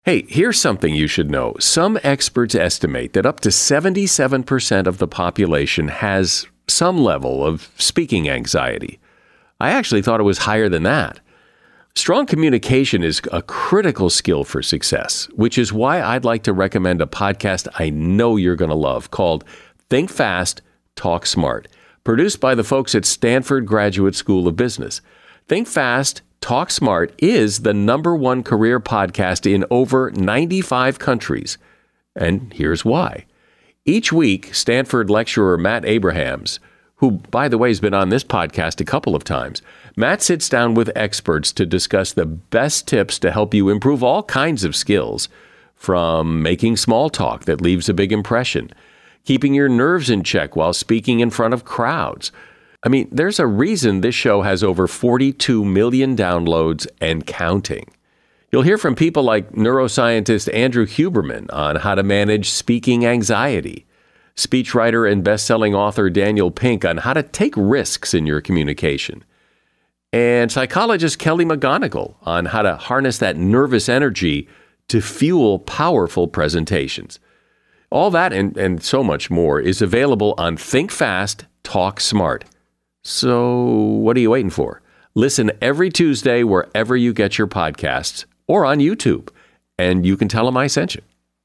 Hey, here's something you should know. Some experts estimate that up to 77% of the population has some level of speaking anxiety. I actually thought it was higher than that. Strong communication is a critical skill for success, which is why I'd like to recommend a podcast I know you're going to love called Think Fast, Talk Smart, produced by the folks at Stanford Graduate School of Business. Think Fast, Talk Smart is the #1 career podcast in over 95 countries. And here's why. Each week, Stanford lecturer Matt Abrahams, who, by the way, has been on this podcast a couple of times, Matt sits down with experts to discuss the best tips to help you improve all kinds of skills, from making small talk that leaves a big impression, keeping your nerves in check while speaking in front of crowds. I mean, there's a reason this show has over 42 million downloads and counting. You'll hear from people like neuroscientist Andrew Huberman on how to manage speaking anxiety, speechwriter and best-selling author Daniel Pink on how to take risks in your communication, and psychologist Kelly McGonigal on how to harness that nervous energy to fuel powerful presentations. All that and so much more is available on Think Fast, Talk Smart. So what are you waiting for? Listen every Tuesday wherever you get your podcasts or on YouTube, and you can tell them I sent you.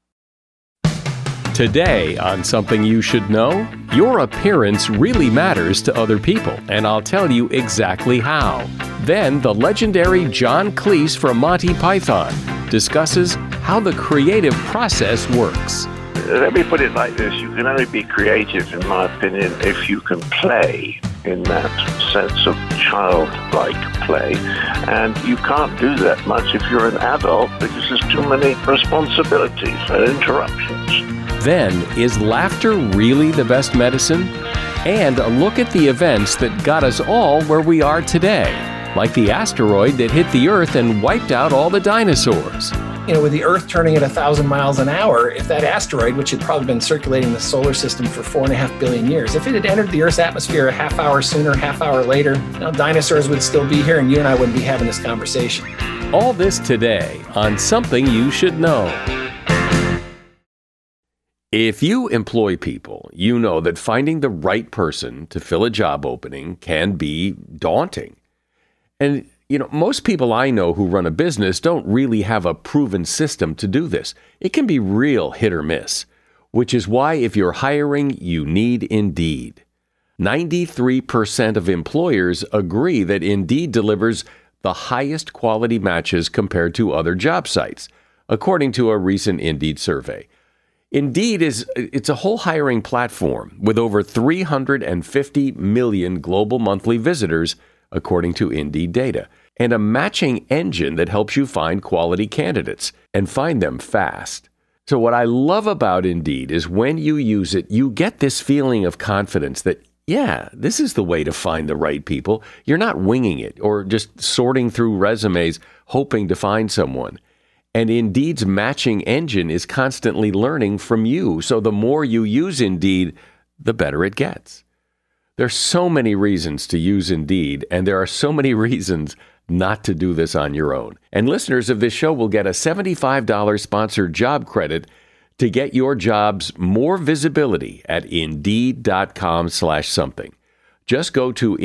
Today on Something You Should Know, your appearance really matters to other people, and I'll tell you exactly how. Then the legendary John Cleese from Monty Python discusses how the creative process works. Let me put it like this. You can only be creative, in my opinion, if you can play in that sense of childlike play. And you can't do that much if you're an adult because there's too many responsibilities and interruptions. Then, is laughter really the best medicine? And a look at the events that got us all where we are today, like the asteroid that hit the Earth and wiped out all the dinosaurs. With the Earth turning at 1,000 miles an hour, if that asteroid, which had probably been circulating the solar system for 4.5 billion years, if it had entered the Earth's atmosphere a half hour sooner, half hour later, dinosaurs would still be here and you and I wouldn't be having this conversation. All this today on Something You Should Know. If you employ people, you know that finding the right person to fill a job opening can be daunting. And most people I know who run a business don't really have a proven system to do this. It can be real hit or miss, which is why if you're hiring, you need Indeed. 93% of employers agree that Indeed delivers the highest quality matches compared to other job sites, according to a recent Indeed survey. Indeed it's a whole hiring platform with over 350 million global monthly visitors, according to Indeed data, and a matching engine that helps you find quality candidates and find them fast. So what I love about Indeed is when you use it, you get this feeling of confidence that, yeah, this is the way to find the right people. You're not winging it or just sorting through resumes hoping to find someone. And Indeed's matching engine is constantly learning from you. So the more you use Indeed, the better it gets. There's so many reasons to use Indeed, and there are so many reasons not to do this on your own. And listeners of this show will get a $75 sponsored job credit to get your jobs more visibility at Indeed.com/something. Just go to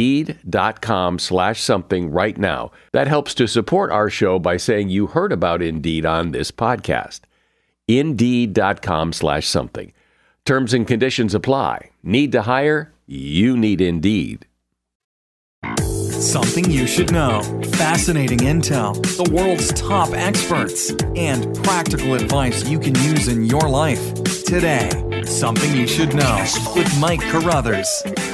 Indeed.com/something right now. That helps to support our show by saying you heard about Indeed on this podcast. Indeed.com/something. Terms and conditions apply. Need to hire? You need Indeed. Something you should know. Fascinating intel, the world's top experts, and practical advice you can use in your life. Today, Something You Should Know with Mike Carruthers.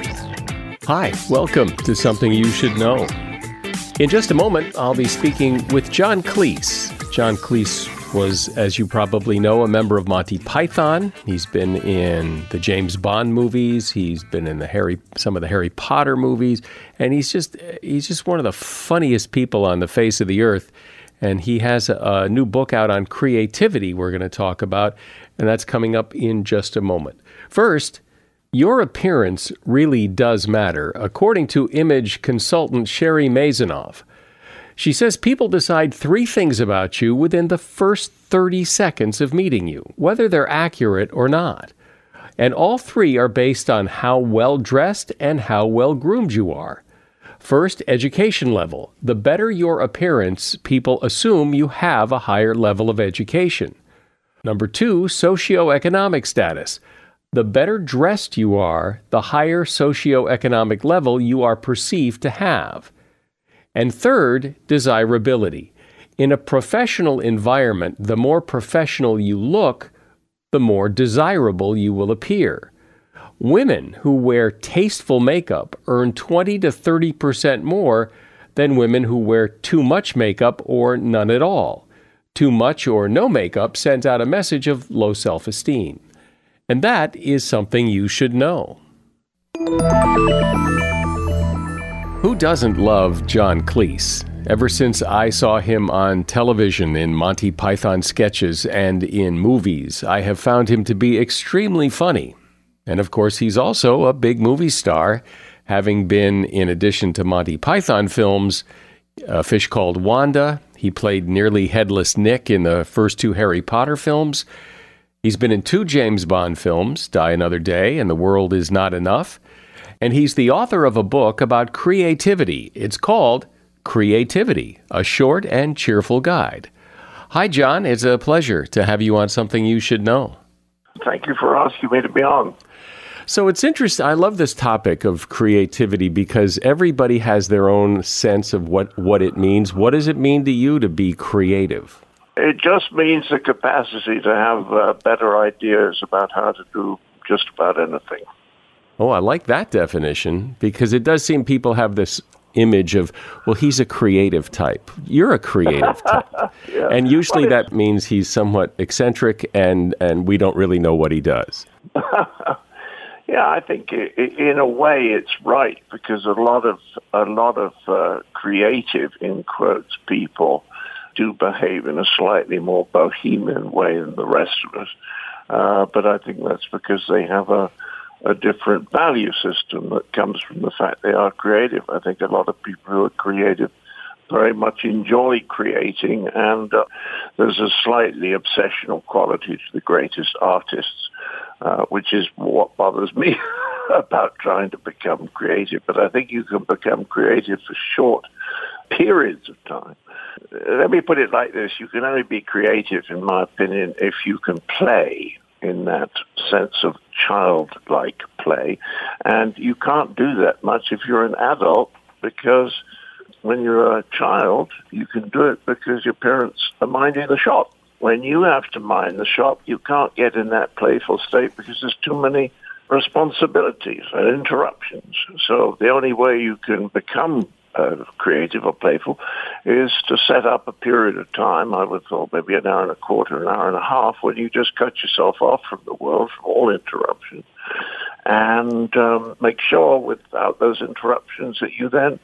Hi, welcome to Something You Should Know. In just a moment, I'll be speaking with John Cleese. John Cleese was, as you probably know, a member of Monty Python. He's been in the James Bond movies. He's been in some of the Harry Potter movies, and he's just one of the funniest people on the face of the earth. And he has a new book out on creativity we're going to talk about, and that's coming up in just a moment. First, your appearance really does matter, according to image consultant Sherry Maisanoff. She says people decide 3 things about you within the first 30 seconds of meeting you, whether they're accurate or not. And all 3 are based on how well dressed and how well groomed you are. First, education level. The better your appearance, people assume you have a higher level of education. Number 2, socioeconomic status. The better dressed you are, the higher socioeconomic level you are perceived to have. And third, desirability. In a professional environment, the more professional you look, the more desirable you will appear. Women who wear tasteful makeup earn 20 to 30% more than women who wear too much makeup or none at all. Too much or no makeup sends out a message of low self-esteem. And that is something you should know. Who doesn't love John Cleese? Ever since I saw him on television in Monty Python sketches and in movies, I have found him to be extremely funny. And of course, he's also a big movie star, having been, in addition to Monty Python films, A Fish Called Wanda. He played nearly headless Nick in the first 2 Harry Potter films. He's been in 2 James Bond films, Die Another Day and The World Is Not Enough. And he's the author of a book about creativity. It's called Creativity, a short and cheerful guide. Hi, John. It's a pleasure to have you on Something You Should Know. Thank you for asking me to be on. So it's interesting. I love this topic of creativity because everybody has their own sense of what it means. What does it mean to you to be creative? It just means the capacity to have better ideas about how to do just about anything. Oh, I like that definition because it does seem people have this image of, well, he's a creative type. You're a creative type. Yeah. And usually that means he's somewhat eccentric and we don't really know what he does. Yeah, I think in a way it's right because a lot of creative, in quotes, people do behave in a slightly more bohemian way than the rest of us. But I think that's because they have a different value system that comes from the fact they are creative. I think a lot of people who are creative very much enjoy creating, and there's a slightly obsessional quality to the greatest artists, which is what bothers me about trying to become creative. But I think you can become creative for short periods of time. Let me put it like this. You can only be creative, in my opinion, if you can play in that sense of childlike play. And you can't do that much if you're an adult, because when you're a child, you can do it because your parents are minding the shop. When you have to mind the shop, you can't get in that playful state because there's too many responsibilities and interruptions. So the only way you can become creative or playful is to set up a period of time, I would thought maybe an hour and a quarter, an hour and a half, when you just cut yourself off from the world, from all interruptions, and make sure without those interruptions that you then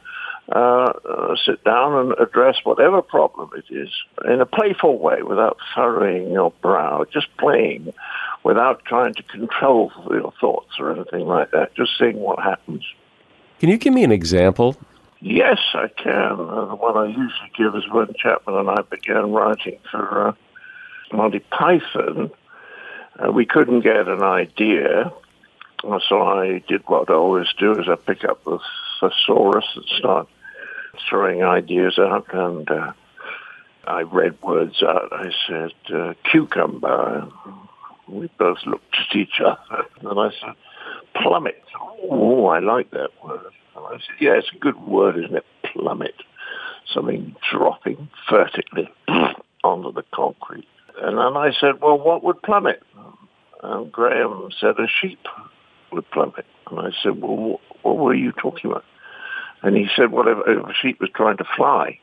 sit down and address whatever problem it is in a playful way without furrowing your brow, just playing without trying to control your thoughts or anything like that, just seeing what happens. Can you give me an example? Yes, I can. The one I usually give is when Chapman and I began writing for Monty Python. We couldn't get an idea, so I did what I always do, is I pick up the thesaurus and start throwing ideas out, and I read words out. I said, cucumber. We both looked at each other, and I said, plummet. Oh, I like that word. And I said, yeah, it's a good word, isn't it? Plummet. Something dropping vertically onto the concrete. And then I said, well, what would plummet? And Graham said a sheep would plummet. And I said, well, what were you talking about? And he said, well, if a sheep was trying to fly,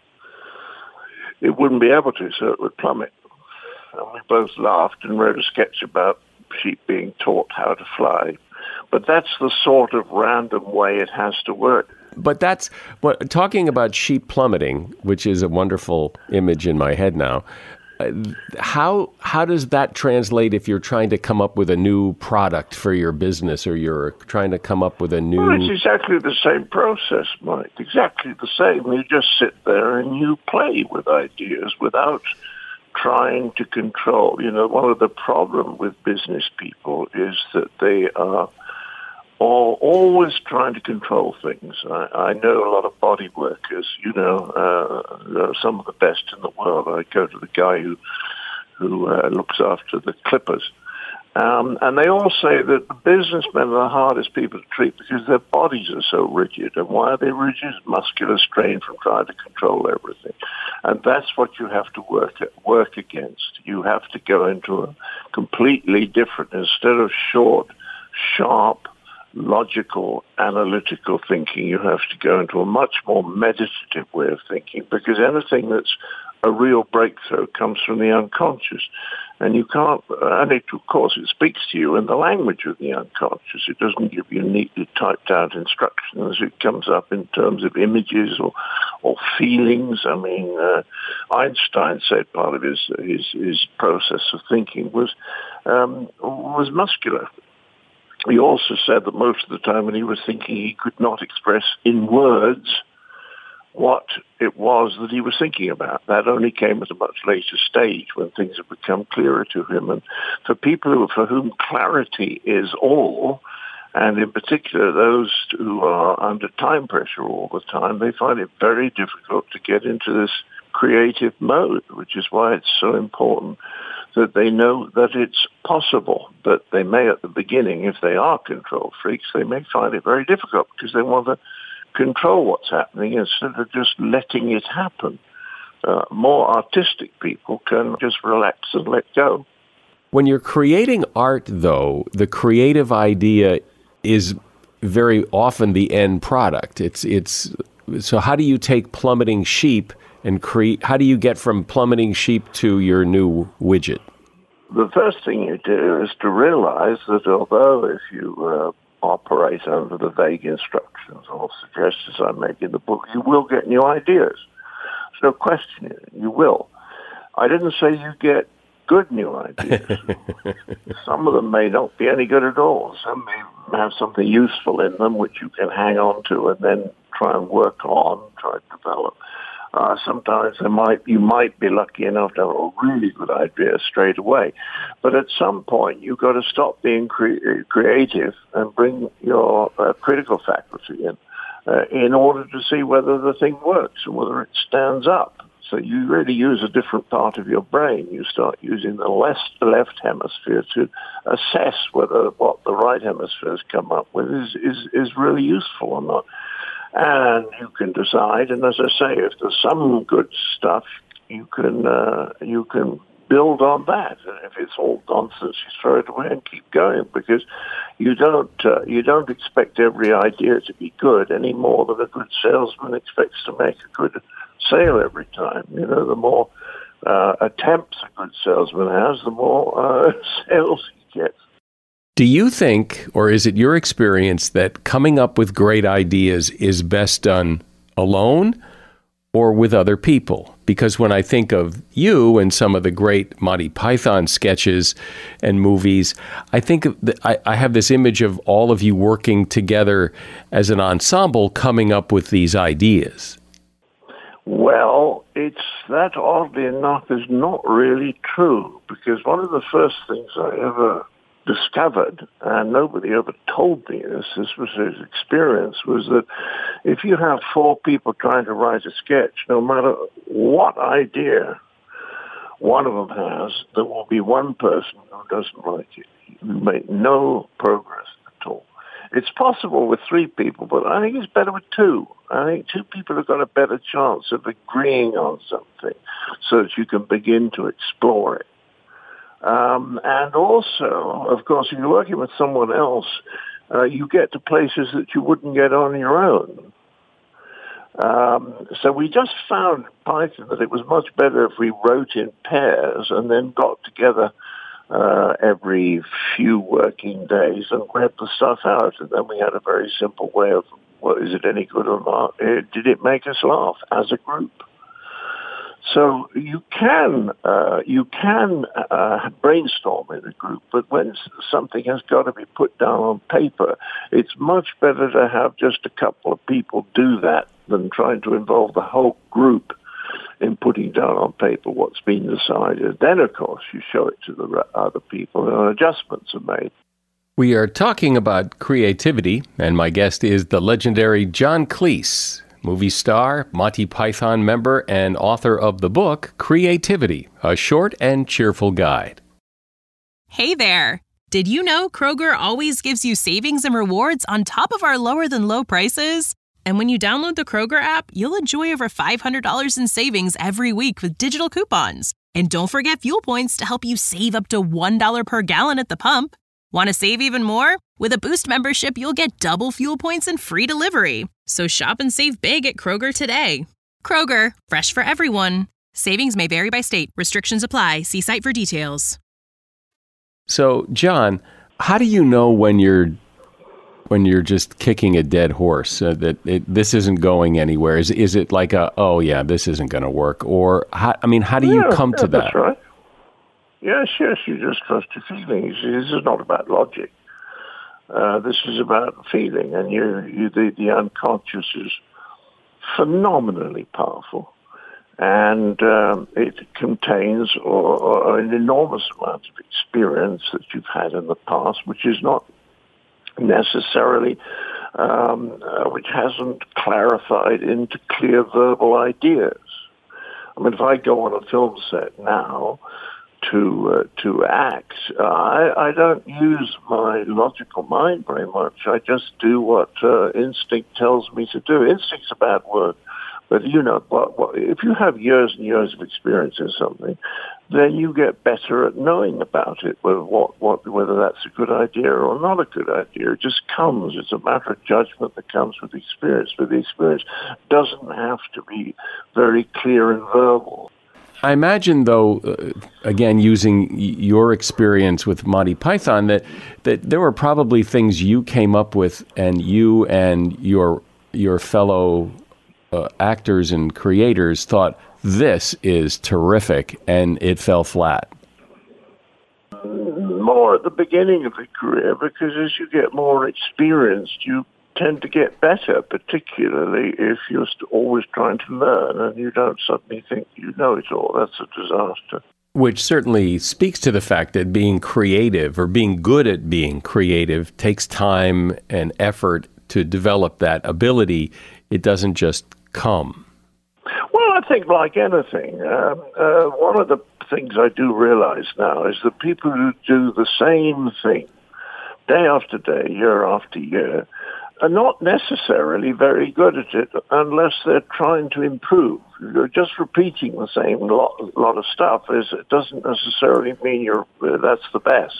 it wouldn't be able to, so it would plummet. And we both laughed and wrote a sketch about sheep being taught how to fly. But that's the sort of random way it has to work. But that's talking about sheep plummeting, which is a wonderful image in my head now. How does that translate if you're trying to come up with a new product for your business, or you're trying to come up with a new... Well, it's exactly the same process, Mike. Exactly the same. You just sit there and you play with ideas without trying to control. You know, one of the problems with business people is that they are always trying to control things. I know a lot of body workers, some of the best in the world. I go to the guy who looks after the clippers. And they all say that the businessmen are the hardest people to treat because their bodies are so rigid. And why are they rigid? Muscular strain from trying to control everything. And that's what you have to work against. You have to go into a completely different, instead of short, sharp, logical, analytical thinking, you have to go into a much more meditative way of thinking, because anything that's a real breakthrough comes from the unconscious. And you can't, and of course it speaks to you in the language of the unconscious. It doesn't give you neatly typed out instructions. It comes up in terms of images or feelings. I mean, Einstein said part of his process of thinking was muscular. He also said that most of the time when he was thinking, he could not express in words what it was that he was thinking about. That only came at a much later stage when things have become clearer to him. And for people for whom clarity is all, and in particular those who are under time pressure all the time, they find it very difficult to get into this creative mode, which is why it's so important that they know that it's possible. But they may, at the beginning, if they are control freaks, they may find it very difficult because they want to control what's happening instead of just letting it happen. More artistic people can just relax and let go. When you're creating art, though, the creative idea is very often the end product. So how do you take plummeting sheep and how do you get from plummeting sheep to your new widget? The first thing you do is to realize that although if you operate under the vague instructions or suggestions I make in the book, you will get new ideas. There's no question in it. You will. I didn't say you get good new ideas. Some of them may not be any good at all. Some may have something useful in them which you can hang on to and then try and work on, try to develop. Sometimes you might be lucky enough to have a really good idea straight away. But at some point, you've got to stop being creative and bring your critical faculty in order to see whether the thing works and whether it stands up. So you really use a different part of your brain. You start using the left hemisphere to assess whether what the right hemisphere has come up with is really useful or not. And you can decide, and as I say, if there's some good stuff, you can build on that. And if it's all nonsense, you throw it away and keep going, because you don't expect every idea to be good any more than a good salesman expects to make a good sale every time. You know, the more attempts a good salesman has, the more sales he gets. Do you think, or is it your experience, that coming up with great ideas is best done alone or with other people? Because when I think of you and some of the great Monty Python sketches and movies, I think I have this image of all of you working together as an ensemble coming up with these ideas. Well, it's that, oddly enough, is not really true, because one of the first things I ever discovered, and nobody ever told me this was his experience, was that if you have four people trying to write a sketch, no matter what idea one of them has, there will be one person who doesn't like it. You make no progress at all. It's possible with three people, but I think it's better with two. I think two people have got a better chance of agreeing on something so that you can begin to explore it. And also, of course, if you're working with someone else, you get to places that you wouldn't get on your own. So we just found Python that it was much better if we wrote in pairs and then got together every few working days and read the stuff out. And then we had a very simple way of, well, is it any good or not? Did it make us laugh as a group? So you can brainstorm in a group, but when something has got to be put down on paper, it's much better to have just a couple of people do that than trying to involve the whole group in putting down on paper what's been decided. Then, of course, you show it to the other people and adjustments are made. We are talking about creativity, and my guest is the legendary John Cleese, movie star, Monty Python member, and author of the book Creativity, a short and cheerful guide. Hey there! Did you know Kroger always gives you savings and rewards on top of our lower-than-low prices? And when you download the Kroger app, you'll enjoy over $500 in savings every week with digital coupons. And don't forget fuel points to help you save up to $1 per gallon at the pump. Want to save even more? With a Boost membership, you'll get double fuel points and free delivery. So shop and save big at Kroger today. Kroger, fresh for everyone. Savings may vary by state. Restrictions apply. See site for details. So, John, how do you know when you're just kicking a dead horse, that this isn't going anywhere? Is it like this isn't going to work? Or, how do you come to that? That's right. Yes, you just trust your feelings. This is not about logic. This is about feeling, and the unconscious is phenomenally powerful, and it contains an enormous amount of experience that you've had in the past, which is not necessarily, which hasn't clarified into clear verbal ideas. I mean, if I go on a film set now to act, I don't use my logical mind very much. I just do what instinct tells me to do. Instinct's a bad word, but if you have years and years of experience in something, then you get better at knowing about it, whether that's a good idea or not a good idea. It just comes. It's a matter of judgment that comes with experience, but the experience doesn't have to be very clear and verbal. I imagine, though, again, using your experience with Monty Python, that there were probably things you came up with, and you and your fellow actors and creators thought, this is terrific, and it fell flat. More at the beginning of the career, because as you get more experienced, you tend to get better, particularly if you're always trying to learn and you don't suddenly think you know it all. That's a disaster. Which certainly speaks to the fact that being creative, or being good at being creative, takes time and effort to develop that ability. It doesn't just come. Well, I think like anything, one of the things I do realize now is that people who do the same thing day after day, year after year, are not necessarily very good at it unless they're trying to improve. You're just repeating the same lot of stuff. It doesn't necessarily mean that's the best.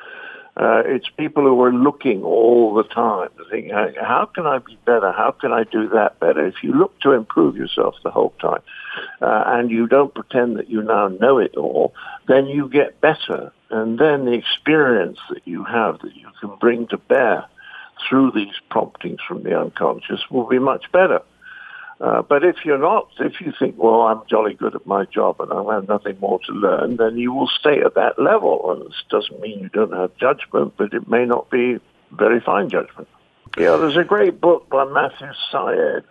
It's people who are looking all the time, thinking, how can I be better? How can I do that better? If you look to improve yourself the whole time, and you don't pretend that you now know it all, then you get better. And then the experience that you have that you can bring to bear through these promptings from the unconscious will be much better. But if you think, well, I'm jolly good at my job and I have nothing more to learn, then you will stay at that level. And this doesn't mean you don't have judgment, but it may not be very fine judgment. Yeah, there's a great book by Matthew Syed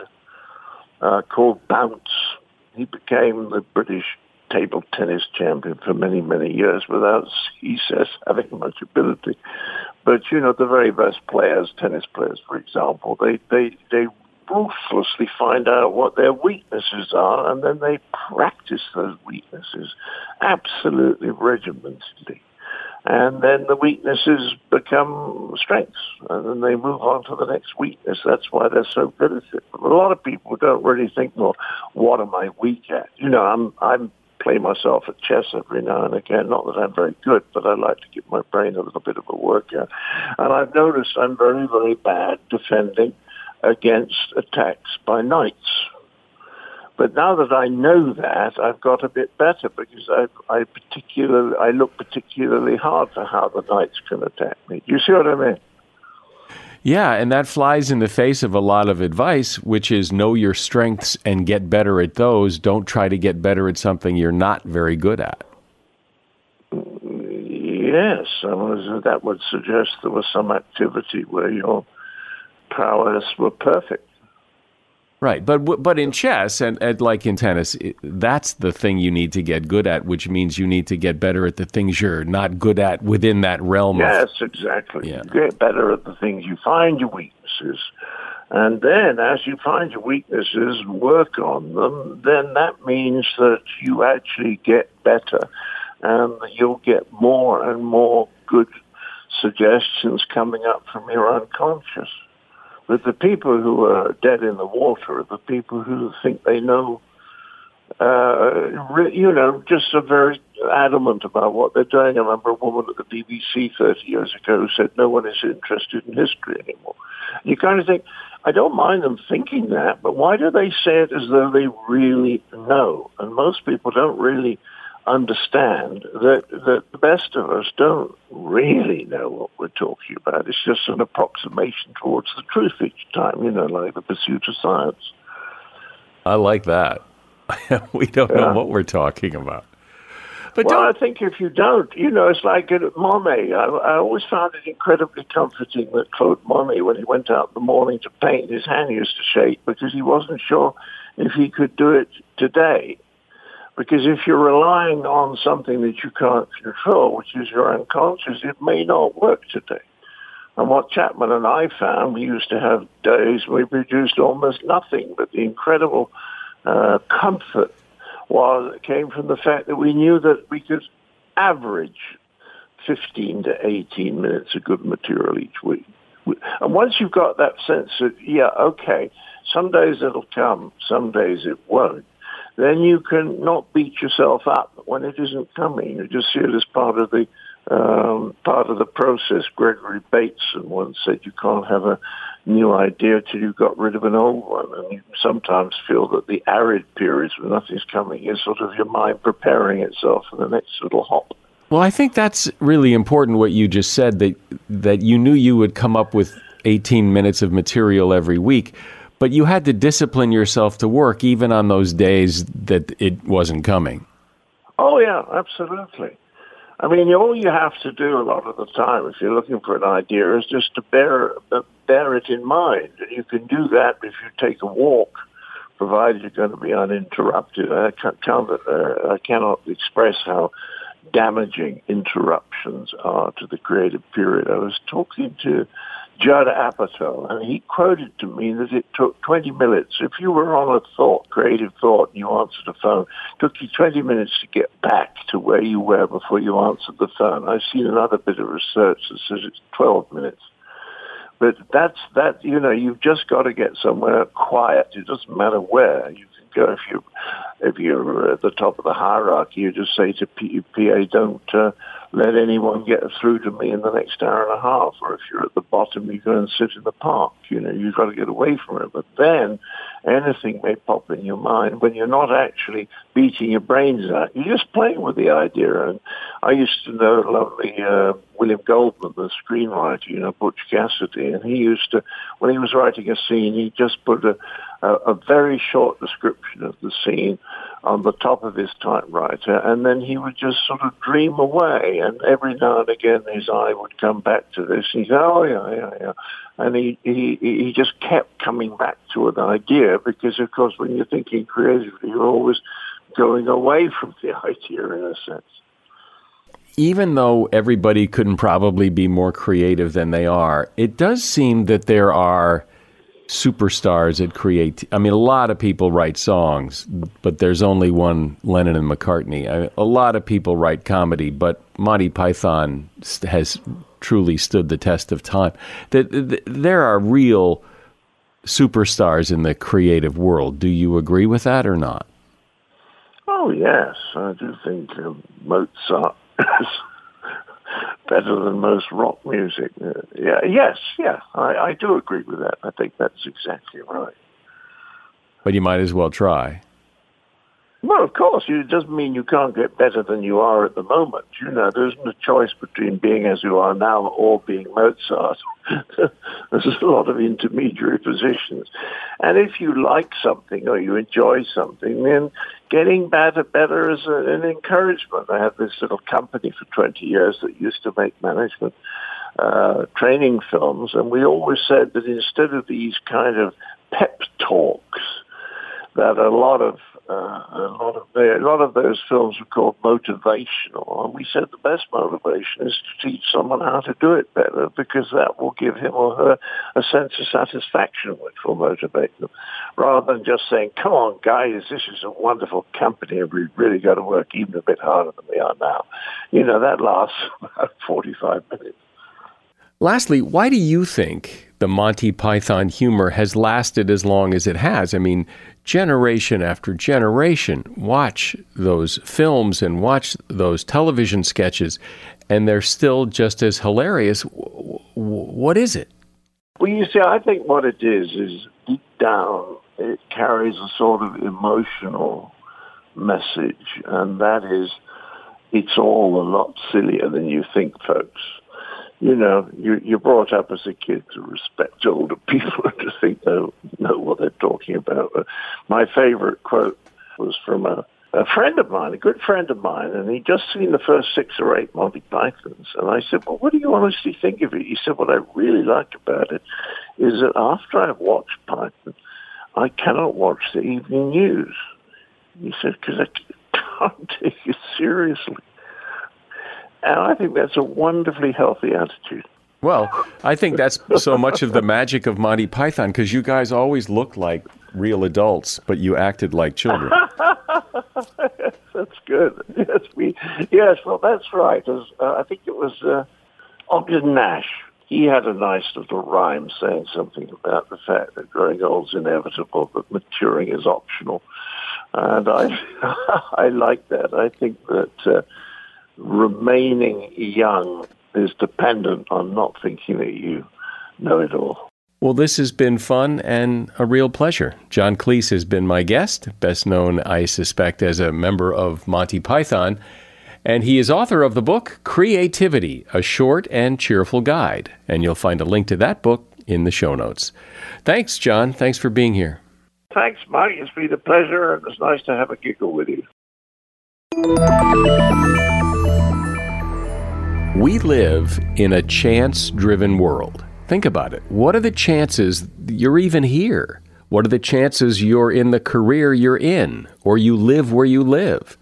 called Bounce. He became the British table tennis champion for many, many years without, he says, having much ability. But, the very best players, tennis players, for example, they ruthlessly find out what their weaknesses are, and then they practice those weaknesses absolutely regimentedly. And then the weaknesses become strengths, and then they move on to the next weakness. That's why they're so good at it. But a lot of people don't really think, well, what am I weak at? I'm play myself at chess every now and again. Not that I'm very good, but I like to give my brain a little bit of a workout. And I've noticed I'm very, very bad defending against attacks by knights. But now that I know that, I've got a bit better because I look particularly hard for how the knights can attack me. Do you see what I mean? Yeah, and that flies in the face of a lot of advice, which is know your strengths and get better at those. Don't try to get better at something you're not very good at. Yes, that would suggest there was some activity where your prowess were perfect. Right, but in chess and like in tennis, that's the thing you need to get good at, which means you need to get better at the things you're not good at within that realm. Yes, exactly. Yeah. You get better at the things you find your weaknesses. And then as you find your weaknesses, work on them, then that means that you actually get better and you'll get more and more good suggestions coming up from your unconscious. But the people who are dead in the water are the people who think they know, just are very adamant about what they're doing. I remember a woman at the BBC 30 years ago who said no one is interested in history anymore. You kind of think, I don't mind them thinking that, but why do they say it as though they really know? And most people don't really understand that the best of us don't really know what we're talking about. It's just an approximation towards the truth each time, like the pursuit of science. I like that. We don't know what we're talking about. But I think if you don't, it's like at Monet. I always found it incredibly comforting that Claude Monet, when he went out in the morning to paint, his hand used to shake because he wasn't sure if he could do it today. Because if you're relying on something that you can't control, which is your unconscious, it may not work today. And what Chapman and I found, we used to have days where we produced almost nothing, but the incredible comfort came from the fact that we knew that we could average 15 to 18 minutes of good material each week. And once you've got that sense that, some days it'll come, some days it won't, then you can not beat yourself up when it isn't coming. You just see it as part of the process. Gregory Bateson once said you can't have a new idea till you've got rid of an old one. And you sometimes feel that the arid periods when nothing's coming is sort of your mind preparing itself for the next little hop. Well, I think that's really important what you just said, that you knew you would come up with 18 minutes of material every week. But you had to discipline yourself to work even on those days that it wasn't coming. Oh, yeah, absolutely. I mean, all you have to do a lot of the time, if you're looking for an idea, is just to bear it in mind. And you can do that if you take a walk, provided you're going to be uninterrupted. I cannot express how damaging interruptions are to the creative period. I was talking to Judd Apatow, and he quoted to me that it took 20 minutes. If you were on a creative thought, and you answered the phone, it took you 20 minutes to get back to where you were before you answered the phone. I've seen another bit of research that says it's 12 minutes. But you've just got to get somewhere quiet. It doesn't matter where. You can go if you're at the top of the hierarchy, you just say to PA, don't let anyone get through to me in the next hour and a half. Or if you're at the bottom, you go and sit in the park. You've got to get away from it. But then anything may pop in your mind when you're not actually beating your brains out. You're just playing with the idea. And I used to know lovely William Goldman, the screenwriter, Butch Cassidy, and he used to, when he was writing a scene, he just put a very short description of the scene on the top of his typewriter, and then he would just sort of dream away, and every now and again his eye would come back to this, and he'd say, oh, yeah. And he just kept coming back to an idea, because, of course, when you're thinking creatively, you're always going away from the idea, in a sense. Even though everybody couldn't probably be more creative than they are, it does seem that there are superstars at create. I mean, a lot of people write songs, but there's only one Lennon and McCartney. A lot of people write comedy, but Monty Python has truly stood the test of time. There are real superstars in the creative world. Do you agree with that or not? Oh, yes. I do think Mozart is better than most rock music. I do agree with that. I think that's exactly right. But you might as well try. Well, of course, it doesn't mean you can't get better than you are at the moment. There isn't a choice between being as you are now or being Mozart. There's a lot of intermediary positions. And if you like something or you enjoy something, then getting better is an encouragement. I had this little company for 20 years that used to make management training films, and we always said that instead of these kind of pep talks, that a lot of those films were called motivational, and we said the best motivation is to teach someone how to do it better, because that will give him or her a sense of satisfaction, which will motivate them, rather than just saying, "Come on, guys, this is a wonderful company, and we've really got to work even a bit harder than we are now." That lasts about 45 minutes. Lastly, why do you think the Monty Python humor has lasted as long as it has? I mean, generation after generation watch those films and watch those television sketches, and they're still just as hilarious. What is it? Well, you see, I think what it is deep down, it carries a sort of emotional message, and that is, it's all a lot sillier than you think, folks. You're brought up as a kid to respect older people and to think they know what they're talking about. But my favorite quote was from a friend of mine, a good friend of mine, and he'd just seen the first 6 or 8 Monty Pythons. And I said, "Well, what do you honestly think of it?" He said, "What I really like about it is that after I've watched Python, I cannot watch the evening news." He said, "Because I can't take it seriously." And I think that's a wonderfully healthy attitude. Well, I think that's so much of the magic of Monty Python, because you guys always looked like real adults, but you acted like children. That's good. Yes, well, that's right. I think it was Ogden Nash. He had a nice little rhyme saying something about the fact that growing old is inevitable, but maturing is optional. And I like that. I think that remaining young is dependent on not thinking that you know it all. Well, this has been fun and a real pleasure. John Cleese has been my guest, best known, I suspect, as a member of Monty Python, and he is author of the book Creativity, A Short and Cheerful Guide, and you'll find a link to that book in the show notes. Thanks, John. Thanks for being here. Thanks, Mike. It's been a pleasure, and it's nice to have a giggle with you. We live in a chance-driven world. Think about it. What are the chances you're even here? What are the chances you're in the career you're in, or you live where you live?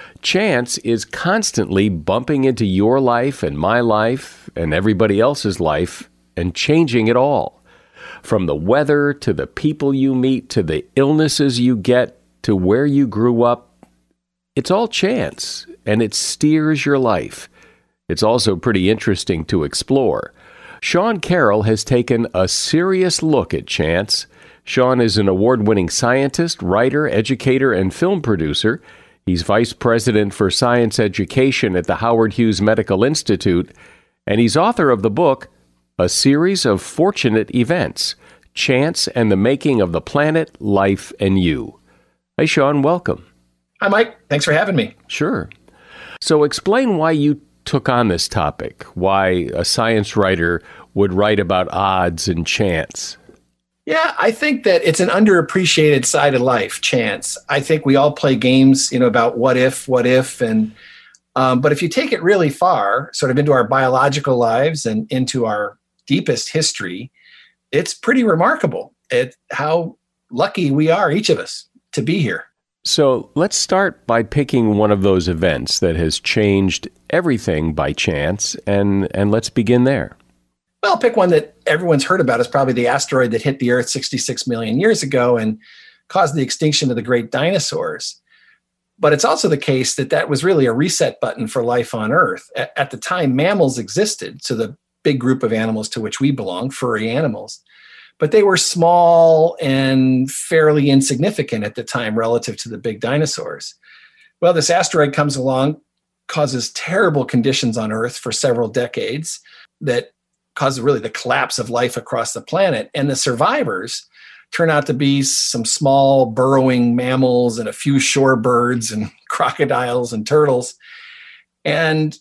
Chance is constantly bumping into your life and my life and everybody else's life and changing it all. From the weather to the people you meet to the illnesses you get to where you grew up, it's all chance, and it steers your life. It's also pretty interesting to explore. Sean Carroll has taken a serious look at chance. Sean is an award-winning scientist, writer, educator, and film producer. He's vice president for science education at the Howard Hughes Medical Institute, and he's author of the book, A Series of Fortunate Events, Chance and the Making of the Planet, Life, and You. Hey, Sean, welcome. Hi, Mike. Thanks for having me. Sure. So explain why you took on this topic, why a science writer would write about odds and chance. Yeah, I think that it's an underappreciated side of life, chance. I think we all play games, about what if, and but if you take it really far, sort of into our biological lives and into our deepest history, it's pretty remarkable at how lucky we are, each of us, to be here. So let's start by picking one of those events that has changed everything by chance, and let's begin there. Well, pick one that everyone's heard about. Is probably the asteroid that hit the Earth 66 million years ago and caused the extinction of the great dinosaurs. But it's also the case that was really a reset button for life on Earth. At the time, mammals existed, so the big group of animals to which we belong, furry animals. But they were small and fairly insignificant at the time relative to the big dinosaurs. Well, this asteroid comes along, causes terrible conditions on Earth for several decades that causes really the collapse of life across the planet. And the survivors turn out to be some small burrowing mammals and a few shorebirds and crocodiles and turtles. And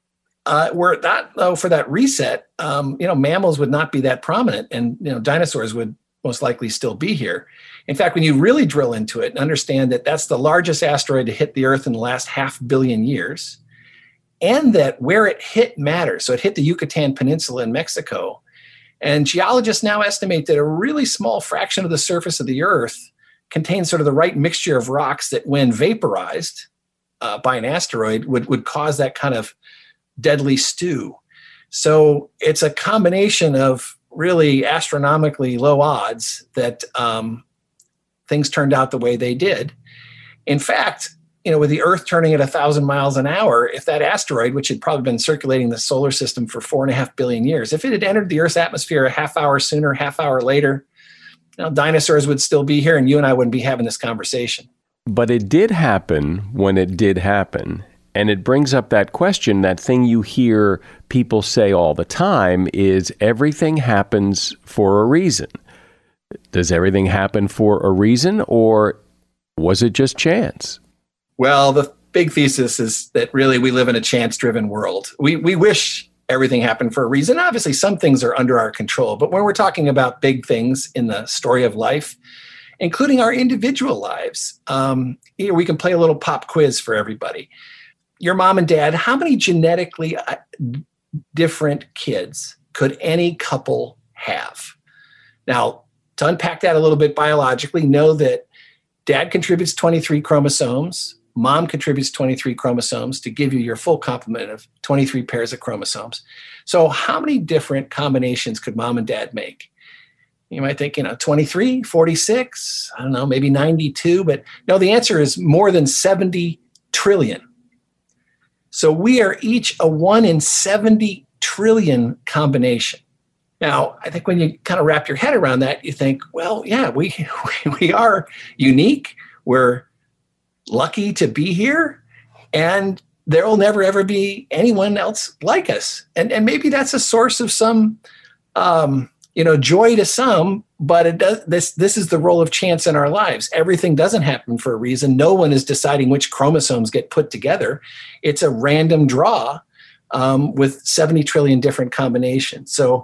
for that reset, mammals would not be that prominent, and dinosaurs would most likely still be here. In fact, when you really drill into it and understand that that's the largest asteroid to hit the Earth in the last 500 million years, and that where it hit matters. So it hit the Yucatan Peninsula in Mexico. And geologists now estimate that a really small fraction of the surface of the Earth contains sort of the right mixture of rocks that, when vaporized by an asteroid, would cause that kind of deadly stew. So it's a combination of really astronomically low odds that things turned out the way they did. In fact, with the Earth turning at 1,000 miles an hour, if that asteroid, which had probably been circulating the solar system for 4.5 billion years, if it had entered the Earth's atmosphere a half hour sooner, half hour later, dinosaurs would still be here and you and I wouldn't be having this conversation. But it did happen when it did happen. And it brings up that question, that thing you hear people say all the time is everything happens for a reason. Does everything happen for a reason, or was it just chance? Well, the big thesis is that really we live in a chance-driven world. We wish everything happened for a reason. Obviously, some things are under our control, but when we're talking about big things in the story of life, including our individual lives, we can play a little pop quiz for everybody. Your mom and dad, how many genetically different kids could any couple have? Now, to unpack that a little bit biologically, know that dad contributes 23 chromosomes, mom contributes 23 chromosomes to give you your full complement of 23 pairs of chromosomes. So how many different combinations could mom and dad make? You might think, 23, 46, I don't know, maybe 92, but no, the answer is more than 70 trillion. So we are each a 1 in 70 trillion combination. Now, I think when you kind of wrap your head around that, you think, well, yeah, we are unique. We're lucky to be here, and there will never, ever be anyone else like us. And maybe that's a source of some, joy to some, but it does. This is the role of chance in our lives. Everything doesn't happen for a reason. No one is deciding which chromosomes get put together. It's a random draw with 70 trillion different combinations. So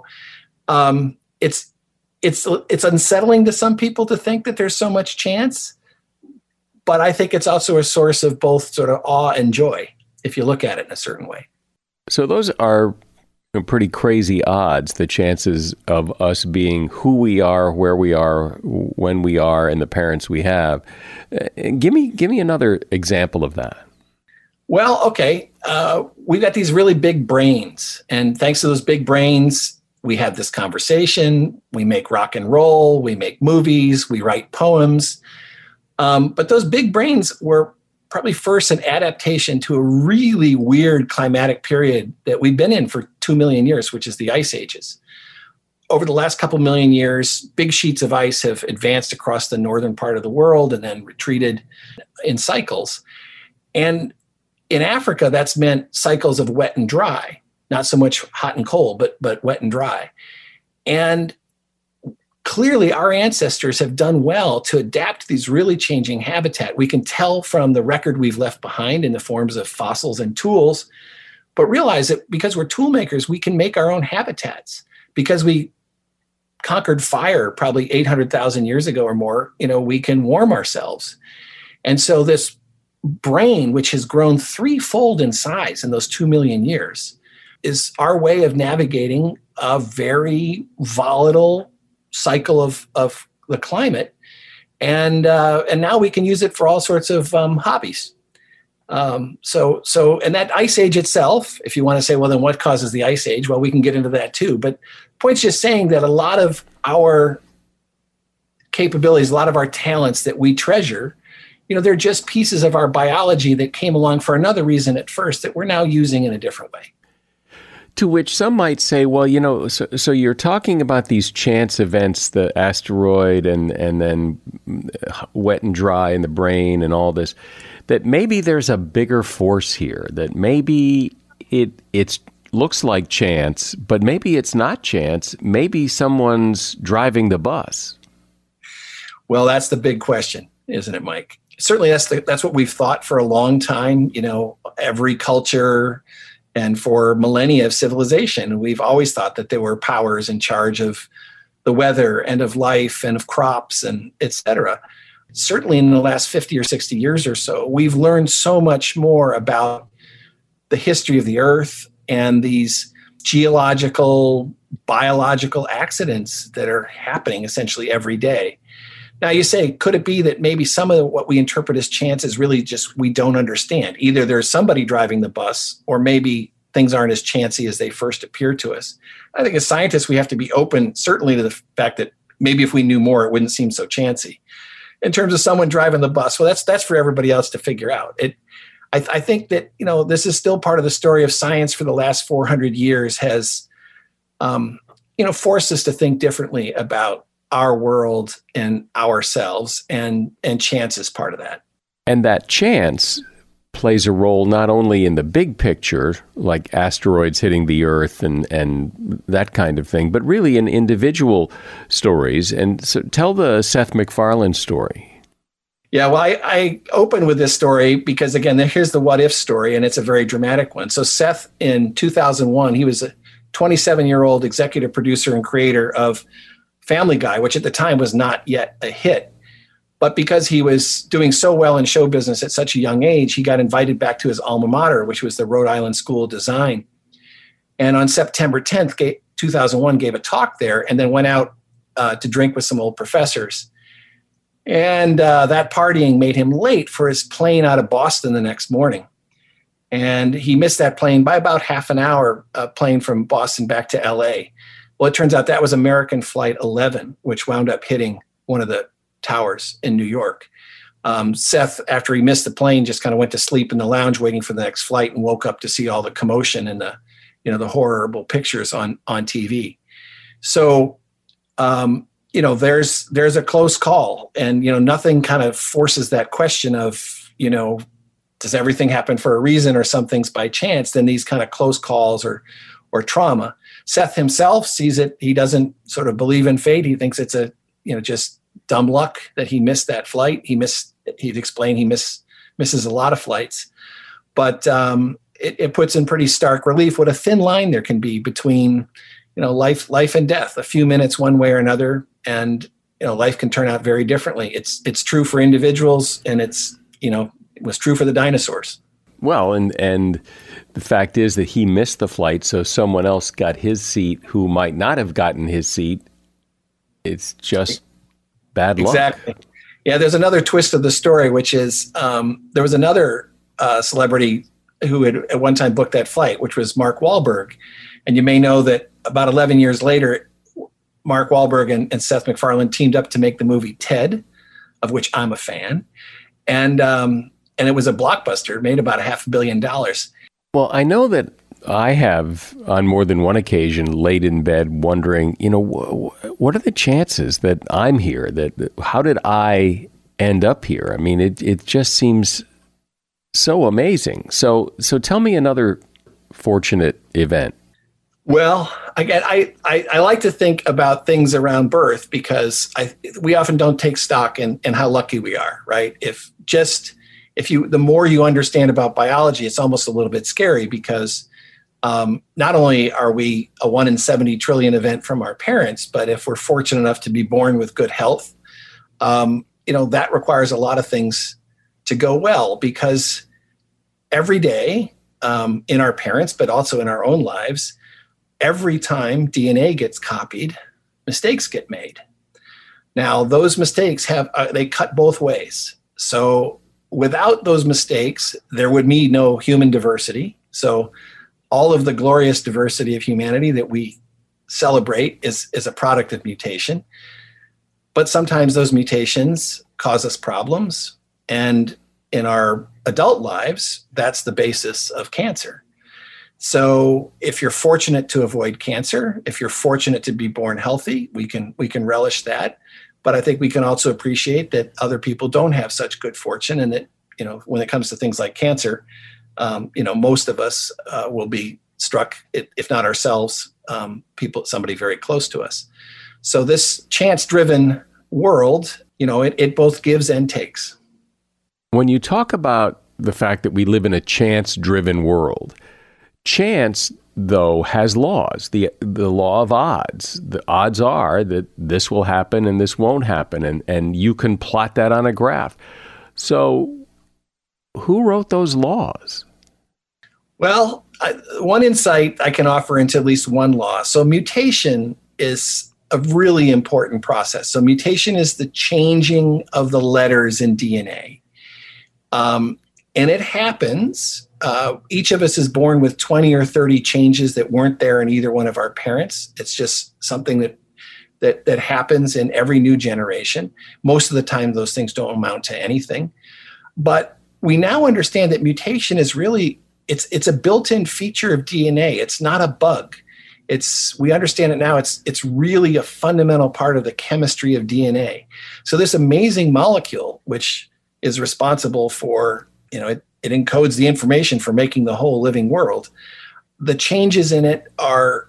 it's unsettling to some people to think that there's so much chance, but I think it's also a source of both sort of awe and joy if you look at it in a certain way. So those are pretty crazy odds, the chances of us being who we are, where we are, when we are, and the parents we have. Give me another example of that. Well, okay. We've got these really big brains, and thanks to those big brains, we have this conversation, we make rock and roll, we make movies, we write poems. But those big brains were probably first an adaptation to a really weird climatic period that we've been in for 2 million years, which is the ice ages. Over the last couple million years, big sheets of ice have advanced across the northern part of the world and then retreated in cycles. And in Africa, that's meant cycles of wet and dry, not so much hot and cold, but wet and dry. And clearly, our ancestors have done well to adapt to these really changing habitat. We can tell from the record we've left behind in the forms of fossils and tools, but realize that because we're tool makers, we can make our own habitats. Because we conquered fire probably 800,000 years ago or more, we can warm ourselves. And so this brain, which has grown threefold in size in those 2 million years, is our way of navigating a very volatile cycle of the climate, and now we can use it for all sorts of hobbies. So and that ice age itself, if you want to say, well, then what causes the ice age? Well, we can get into that too. But the point's just saying that a lot of our capabilities, a lot of our talents that we treasure, they're just pieces of our biology that came along for another reason at first that we're now using in a different way. To which some might say, well, so you're talking about these chance events, the asteroid and then wet and dry in the brain and all this, that maybe there's a bigger force here, that maybe it looks like chance, but maybe it's not chance. Maybe someone's driving the bus. Well, that's the big question, isn't it, Mike? Certainly that's what we've thought for a long time. Every culture and for millennia of civilization, we've always thought that there were powers in charge of the weather and of life and of crops and et cetera. Certainly in the last 50 or 60 years or so, we've learned so much more about the history of the earth and these geological, biological accidents that are happening essentially every day. Now you say, could it be that maybe some of what we interpret as chance is really just we don't understand? Either there's somebody driving the bus, or maybe things aren't as chancy as they first appear to us. I think as scientists, we have to be open, certainly, to the fact that maybe if we knew more, it wouldn't seem so chancy. In terms of someone driving the bus, well, that's for everybody else to figure out. I think that this is still part of the story of science for the last 400 years has forced us to think differently about our world and ourselves, and chance is part of that. And that chance plays a role not only in the big picture, like asteroids hitting the Earth and that kind of thing, but really in individual stories. And so tell the Seth MacFarlane story. Yeah, well, I open with this story because, again, here's the what if story, and it's a very dramatic one. So Seth, in 2001, he was a 27-year-old executive producer and creator of Family Guy, which at the time was not yet a hit. But because he was doing so well in show business at such a young age, he got invited back to his alma mater, which was the Rhode Island School of Design. And on September 10th, 2001, gave a talk there and then went out to drink with some old professors. And that partying made him late for his plane out of Boston the next morning. And he missed that plane by about half an hour, plane from Boston back to LA. Well, it turns out that was American Flight 11, which wound up hitting one of the towers in New York. Seth, after he missed the plane, just kind of went to sleep in the lounge waiting for the next flight and woke up to see all the commotion and the horrible pictures on TV. So, there's a close call, and, nothing kind of forces that question of, does everything happen for a reason or some things by chance? Then these kind of close calls or trauma. Seth himself sees it. He doesn't sort of believe in fate. He thinks it's just dumb luck that he missed that flight. He'd explain he misses a lot of flights, but it puts in pretty stark relief what a thin line there can be between, life and death, a few minutes one way or another. And, life can turn out very differently. It's true for individuals, and it was true for the dinosaurs. Well, and the fact is that he missed the flight, so someone else got his seat who might not have gotten his seat. It's just bad luck. Exactly. Yeah, there's another twist of the story, which is there was another celebrity who had at one time booked that flight, which was Mark Wahlberg. And you may know that about 11 years later, Mark Wahlberg and Seth MacFarlane teamed up to make the movie Ted, of which I'm a fan. And it was a blockbuster, made about $500 million. Well, I know that I have, on more than one occasion, laid in bed wondering, what are the chances that I'm here? How did I end up here? I mean, it just seems so amazing. So tell me another fortunate event. Well, again, I like to think about things around birth because we often don't take stock in how lucky we are, right? The more you understand about biology, it's almost a little bit scary because not only are we a 1 in 70 trillion event from our parents, but if we're fortunate enough to be born with good health, that requires a lot of things to go well, because every day in our parents, but also in our own lives, every time DNA gets copied, mistakes get made. Now, those mistakes they cut both ways. So without those mistakes, there would be no human diversity. So all of the glorious diversity of humanity that we celebrate is a product of mutation. But sometimes those mutations cause us problems. And in our adult lives, that's the basis of cancer. So if you're fortunate to avoid cancer, if you're fortunate to be born healthy, we can relish that. But I think we can also appreciate that other people don't have such good fortune, and that, when it comes to things like cancer, most of us will be struck, if not ourselves, somebody very close to us. So this chance-driven world it both gives and takes. When you talk about the fact that we live in a chance-driven world, chance, though, has laws, the law of odds. The odds are that this will happen and this won't happen, and you can plot that on a graph. So who wrote those laws? Well, one insight I can offer into at least one law. So mutation is a really important process. So mutation is the changing of the letters in DNA. And it happens. Each of us is born with 20 or 30 changes that weren't there in either one of our parents. It's just something that happens in every new generation. Most of the time, those things don't amount to anything. But we now understand that mutation is really, it's a built-in feature of DNA. It's not a bug. We understand it now. It's really a fundamental part of the chemistry of DNA. So this amazing molecule, which is responsible for, it encodes the information for making the whole living world. The changes in it are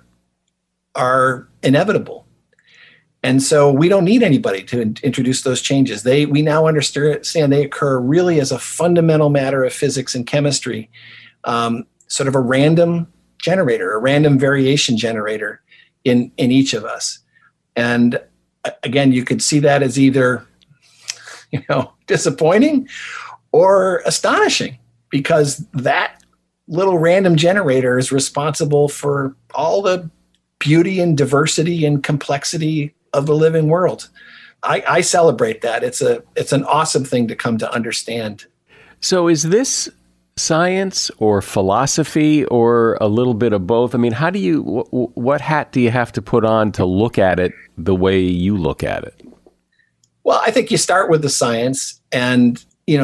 inevitable. And so we don't need anybody to introduce those changes. We now understand they occur really as a fundamental matter of physics and chemistry, sort of a random generator, a random variation generator in each of us. And again, you could see that as either, disappointing or astonishing, because that little random generator is responsible for all the beauty and diversity and complexity of the living world. I celebrate that. It's an awesome thing to come to understand. So is this science or philosophy or a little bit of both? I mean, what hat do you have to put on to look at it the way you look at it? Well, I think you start with the science, and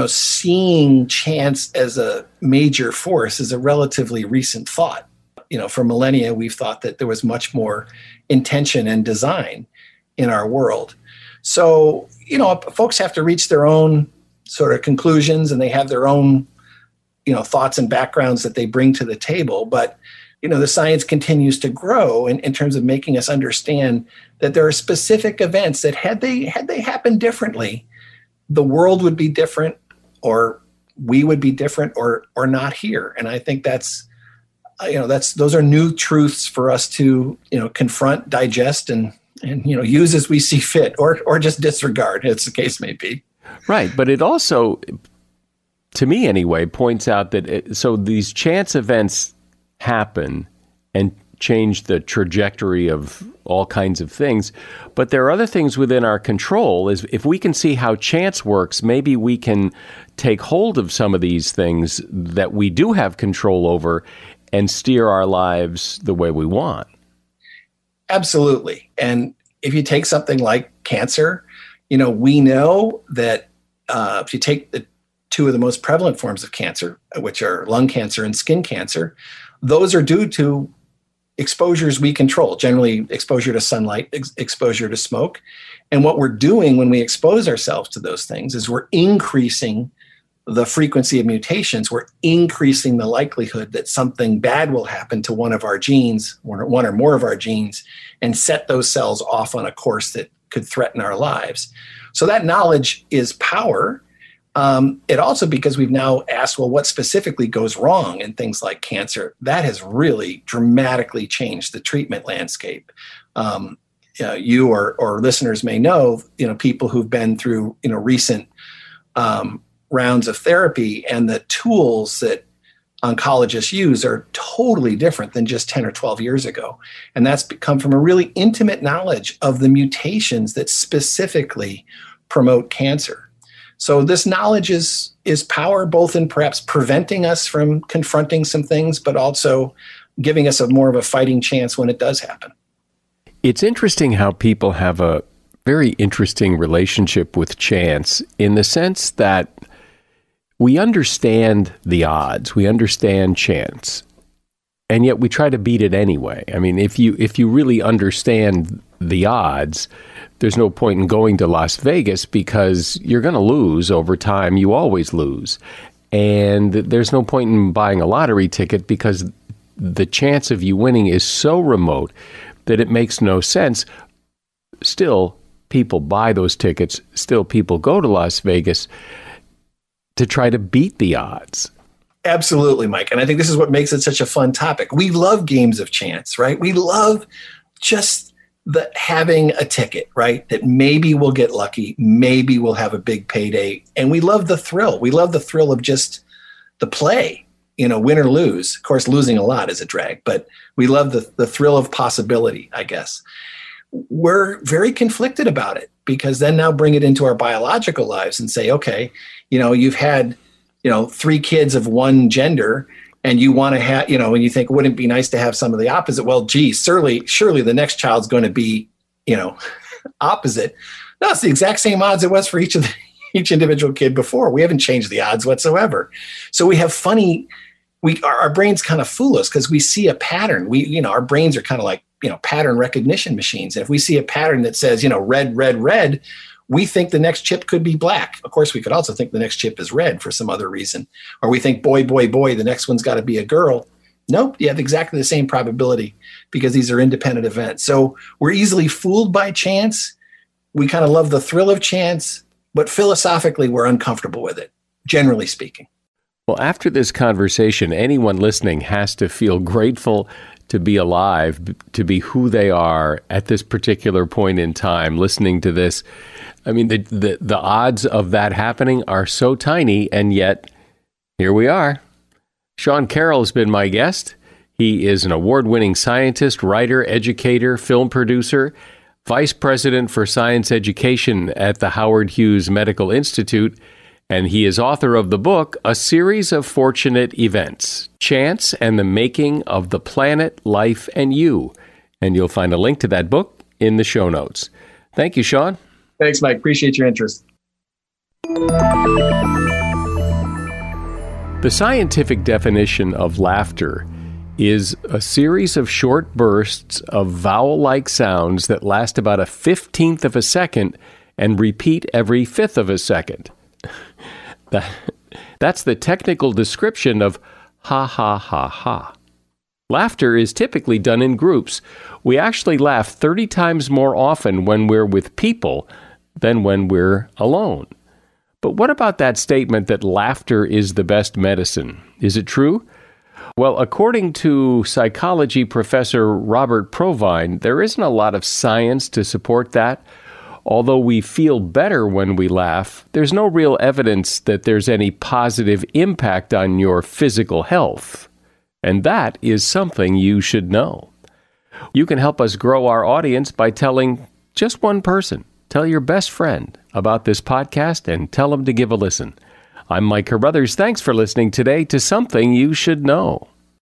seeing chance as a major force is a relatively recent thought. For millennia, we've thought that there was much more intention and design in our world. So, folks have to reach their own sort of conclusions, and they have their own, thoughts and backgrounds that they bring to the table. But, the science continues to grow in terms of making us understand that there are specific events that had they happened differently, the world would be different, or we would be different, or not here. And I think those are new truths for us to, confront, digest, and use as we see fit, or just disregard, as the case may be. Right. But it also, to me anyway, points out that so these chance events happen and change the trajectory of all kinds of things. But there are other things within our control. Is if we can see how chance works, maybe we can take hold of some of these things that we do have control over and steer our lives the way we want. Absolutely. And if you take something like cancer, we know that if you take the two of the most prevalent forms of cancer, which are lung cancer and skin cancer, those are due to exposures we control, generally exposure to sunlight, exposure to smoke. And what we're doing when we expose ourselves to those things is we're increasing the frequency of mutations. We're increasing the likelihood that something bad will happen to one of our genes, one or more of our genes, and set those cells off on a course that could threaten our lives. So that knowledge is power. It also, because we've now asked, well, what specifically goes wrong in things like cancer, that has really dramatically changed the treatment landscape. You or listeners may know, people who've been through, recent rounds of therapy, and the tools that oncologists use are totally different than just 10 or 12 years ago. And that's come from a really intimate knowledge of the mutations that specifically promote cancer. So this knowledge is power, both in perhaps preventing us from confronting some things, but also giving us more of a fighting chance when it does happen. It's interesting how people have a very interesting relationship with chance, in the sense that we understand the odds, we understand chance, and yet we try to beat it anyway. I mean, if you really understand the odds, there's no point in going to Las Vegas, because you're going to lose over time. You always lose. And there's no point in buying a lottery ticket, because the chance of you winning is so remote that it makes no sense. Still, people buy those tickets, still people go to Las Vegas to try to beat the odds. Absolutely, Mike. And I think this is what makes it such a fun topic. We love games of chance, right? We love just having a ticket, right? That maybe we'll get lucky, maybe we'll have a big payday. And we love the thrill. We love the thrill of just the play, win or lose. Of course, losing a lot is a drag, but we love the thrill of possibility, I guess. We're very conflicted about it because then now bring it into our biological lives and say, okay, you've had, 3 kids of one gender, and you want to have, and you think, wouldn't it be nice to have some of the opposite? Well, gee, surely the next child's going to be, opposite. No, it's the exact same odds it was for each individual kid before. We haven't changed the odds whatsoever. So we have our brains kind of fool us because we see a pattern. Our brains are kind of like, pattern recognition machines. And if we see a pattern that says, red, red, red, we think the next chip could be black. Of course, we could also think the next chip is red for some other reason. Or we think, boy, boy, boy, the next one's got to be a girl. Nope, you have exactly the same probability because these are independent events. So we're easily fooled by chance. We kind of love the thrill of chance, but philosophically, we're uncomfortable with it, generally speaking. Well, after this conversation, anyone listening has to feel grateful to be alive, to be who they are at this particular point in time, listening to this. I mean, the odds of that happening are so tiny, and yet here we are. Sean Carroll has been my guest. He is an award-winning scientist, writer, educator, film producer, vice president for science education at the Howard Hughes Medical Institute, and he is author of the book, A Series of Fortunate Events, Chance and the Making of the Planet, Life, and You. And you'll find a link to that book in the show notes. Thank you, Sean. Thanks, Mike. Appreciate your interest. The scientific definition of laughter is a series of short bursts of vowel-like sounds that last about 1/15 of a second and repeat every 1/5 of a second. That's the technical description of ha, ha, ha, ha. Laughter is typically done in groups. We actually laugh 30 times more often when we're with people than when we're alone. But what about that statement that laughter is the best medicine? Is it true? Well, according to psychology professor Robert Provine, there isn't a lot of science to support that. Although we feel better when we laugh, there's no real evidence that there's any positive impact on your physical health. And that is something you should know. You can help us grow our audience by telling just one person. Tell your best friend about this podcast and tell them to give a listen. I'm Mike Carruthers. Thanks for listening today to Something You Should Know.